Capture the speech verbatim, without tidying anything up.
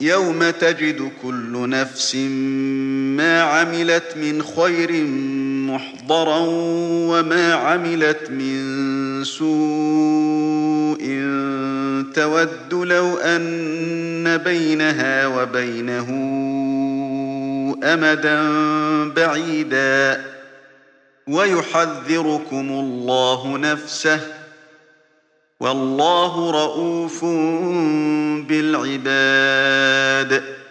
يوم تجد كل نفس ما عملت من خير محضرا وما عملت من سوء تود لو أن بينها وبينه أمدا بعيدا ويحذركم الله نفسه والله رءوف بالعباد